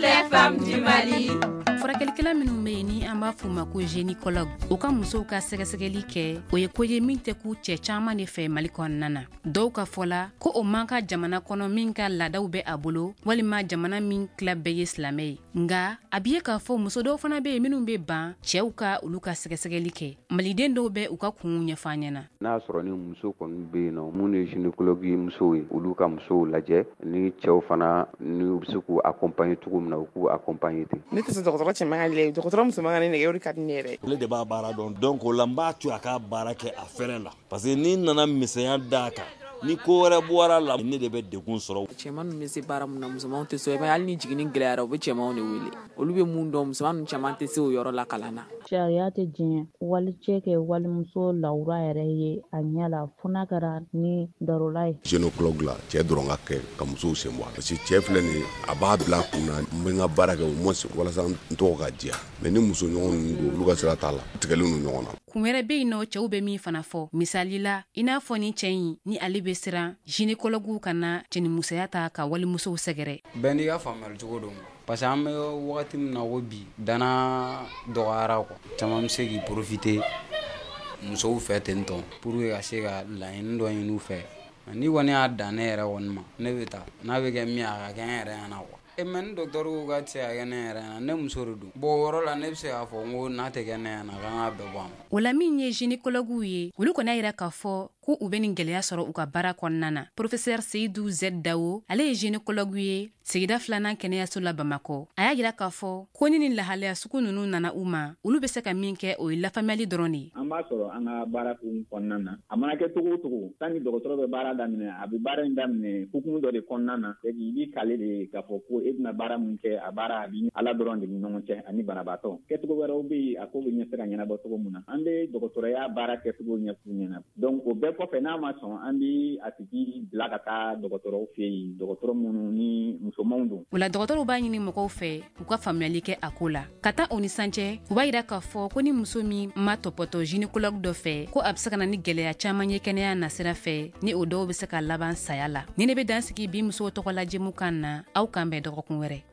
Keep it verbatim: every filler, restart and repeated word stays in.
les femmes du Mali. Furakɛlikɛla minnu bɛ yen ni an b'a f'u ma ko gynécologue u ka musow ka sɛgɛsɛgɛli kɛ o ye ko ye min tɛ k'u cɛ caman de fɛ Mali kɔnɔna na. Dɔw ka fɔla ko o man ka jamana kɔnɔ min ka laadaw bɛ a bolo walima jamana min tila bɛɛ ye silamɛ ye. Nga a b'i ye k'a fɔ muso dɔw fana bɛ yen minnu bɛ ban cɛw ka olu ka sɛgɛsɛgɛli kɛ. Maliden dɔw bɛ u ka kunw ɲɛfɔ an ɲɛna. N'a sɔrɔ ni muso kɔni bɛ yen nɔ mun ye gynécologue ye musow ye olu ka musow lajɛ ni cɛw fana ni u bɛ se k'u accompagner cogo min na u k'u accompagner ten. Ne tɛ se dɔgɔtɔrɔ cɛman ka lajɛ dɔgɔtɔrɔ musoman ka ne nɛgɛ o de ka di ne yɛrɛ. Ale de b'a baara dɔn donc o la n b'a to a ka baara kɛ a fɛrɛ la parce que ni nana misɛnya d'a kan ni ko wɛrɛ bɔra la ne de bɛ degun sɔrɔ. Cɛman ninnu bɛ se baara mun na musomanw tɛ se hali ni jiginni gɛlɛyara u bɛ cɛmanw de wele olu bɛ mun dɔn musoman ninnu caman tɛ se o yɔrɔ la kalan na. Sariya tɛ diɲɛ walicɛ kɛ walimuso lawura yɛrɛ ye a ɲɛ la fo n'a kɛra ni darola ye. Gynécologue la cɛ dɔrɔn ka kɛ ka musow sen bɔ parce que cɛ filɛ nin ye a b'a bila a kun na n bɛ n ka baara kɛ o moins walasa n tɔgɔ ka diya mais ni muso ɲɔgɔn ninnu don olu ka sira t'a la tigɛlen don ɲɔgɔn na. Kun wɛrɛ bɛ yen nɔ cɛw bɛ min fana fɔ misali la i n'a fɔ ni cɛ in ni ale bɛ siran gynécologue ka na cɛnimusoya ta ka walimusow sɛgɛrɛ. Bɛɛ n'i ka faamuyali cogo don parce que an bɛ wagati min na ko bi dana dɔgɔyara quoi caman bɛ se k'i profiter musow fɛ ten tɔ pour que ka se ka laɲini dɔ ɲini u fɛ ni kɔni y'a dan ne yɛrɛ kɔni ma ne bɛ taa n'a bɛ kɛ min a ka kɛ n yɛrɛ ɲɛna quoi. E mɛ ni docteur ko ka tɛ se ka kɛ ne yɛrɛ ɲɛna ne muso de don bon o yɔrɔ la ne bɛ se k'a fɔ n ko n'a tɛ kɛ ne ɲɛna k'an ka bɛɛ bɔ a ma. O la min ye gynécologue ye olu kɔni y'a yira k'a fɔ ko u bɛ nin gɛlɛya sɔrɔ u ka baara kɔnɔna na. Professeur Seydou Z Dawo ale ye gynécologue ye sigida filanan kɛnɛyaso la Bamakɔ. A y'a yira k'a fɔ ko ni nin lahalaya sugu ninnu nana u ma olu bɛ se ka min kɛ o ye lafaamuyali dɔrɔn de ye. An b'a sɔrɔ an ka baara kɔnɔna na a mana kɛ cogo o cogo tant que dɔgɔtɔrɔ bɛ baara daminɛ a bɛ baara in daminɛ hukumu dɔ de kɔnɔna na i b'i kale de k'a fɔ ko e bɛna baara min kɛ a baara a bɛ Ala dɔrɔn de ni ɲɔgɔn cɛ ani banabaatɔ kɛcogo wɛrɛw bɛ yen a ko bɛ ɲɛ se ka ɲɛnabɔ cogo min na an bɛ dɔgɔtɔrɔya baara kɛcogo ɲɛf'u ɲɛna donc o bɛɛ kɔfɛ n'a ma sɔn an bɛ a tigi bila ka taa dɔgɔtɔrɔw fɛ yen dɔgɔtɔrɔ minnu ni musomanw don. O la dɔgɔtɔrɔw b'a ɲini mɔgɔw fɛ u ka faamuyali kɛ a ko la ka taa o ni sancɛ u b'a yira k'a fɔ ko ni muso min ma tɔpɔtɔ gynécologue dɔ fɛ ko a bɛ se ka na ni gɛlɛya caman ye kɛnɛya nasira fɛ ni o dɔw bɛ se ka laban saya la. Ni ne bɛ dan sigi bi musow tɔgɔ la jɛmukan na aw kan bɛn dɔgɔkun wɛrɛ.